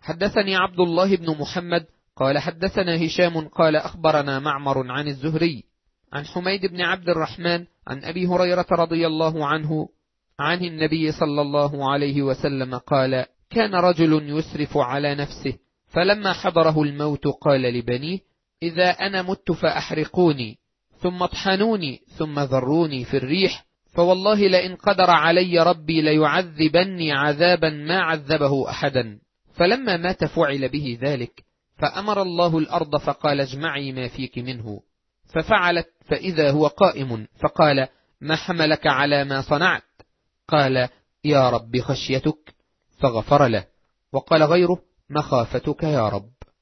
حدثني عبد الله بن محمد قال حدثنا هشام قال أخبرنا معمر عن الزهري عن حميد بن عبد الرحمن عن أبي هريرة رضي الله عنه عن النبي صلى الله عليه وسلم قال: كان رجل يسرف على نفسه، فلما حضره الموت قال لبنيه: إذا أنا مت فأحرقوني ثم اطحنوني ثم ذروني في الريح، فوالله لئن قدر علي ربي ليعذبني عذابا ما عذبه أحدا. فلما مات فعل به ذلك، فأمر الله الأرض فقال: اجمعي ما فيك منه، ففعلت، فإذا هو قائم، فقال: ما حملك على ما صنعت؟ قال: يا رب خشيتك، فغفر له. وقال غيره: مخافتك يا رب.